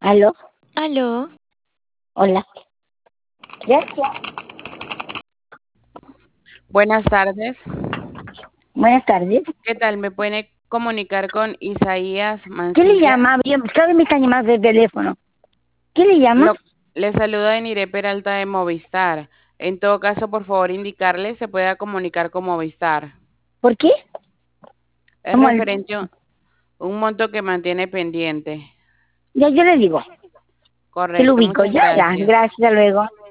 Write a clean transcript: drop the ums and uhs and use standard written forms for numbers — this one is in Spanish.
Aló, Aló, hola. Gracias. Buenas tardes. Buenas tardes. ¿Qué tal? ¿Me puede comunicar con Isaías ¿Qué le Mancilla? llama? Bien, cada vez me están llamando de teléfono. ¿Qué le llama? Le saluda Enire Peralta de Movistar. En todo caso, por favor, indicarle se pueda comunicar con Movistar. ¿Por qué? Es Somos referente a un monto que mantiene pendiente. Ya yo le digo. Que lo Correcto, ubico. muchas Ya, ya. gracias. Gracias, hasta luego.